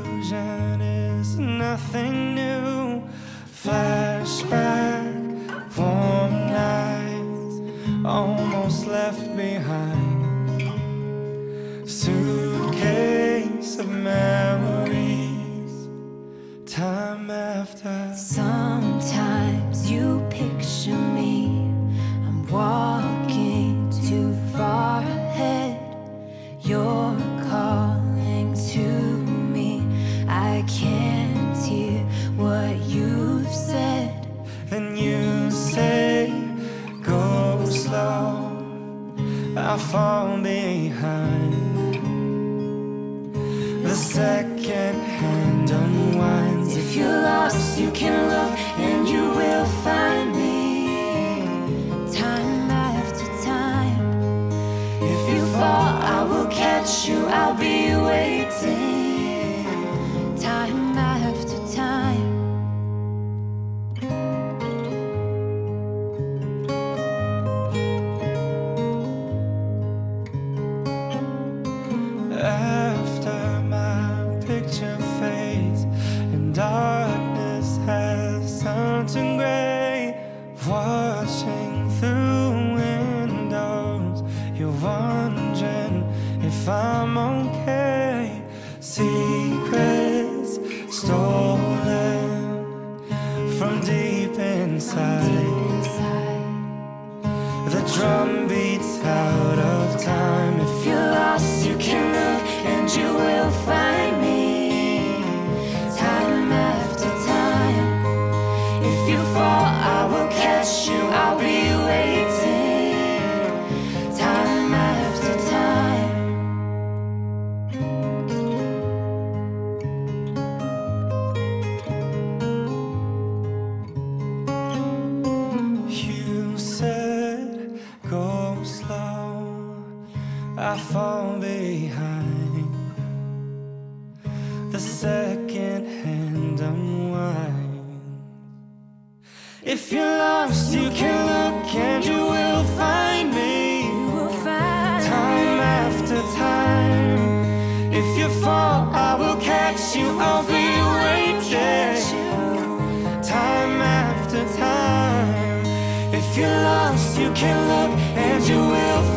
illusion is nothing new. Flashback, warm nights almost left behind. Suitcase of memories, time after. Sometimes you picture me, I'm walking too far ahead. You're calling to me, I can't hear what you've said. Then you say, go slow, I fall behind. The second hand unwinds. If you're lost, you can look and you will find me. Time after time. If you fall, I will catch you, I'll be waiting. Time after time. After my picture fades and darkness has turned to gray, watching through windows, you're wondering if I'm okay. Secrets stolen from deep inside. The drum beats out of time. If you're lost, you can look and you will find me. Time after time. If you fall, I will catch you, I'll be waiting. Time after time. You said, go slow, I fall behind. The second hand unwind. If you're lost, you can look and you will find me. Time after time. If you fall, I will catch you, I'll be waiting. Time after time. If you're lost, you can look and you will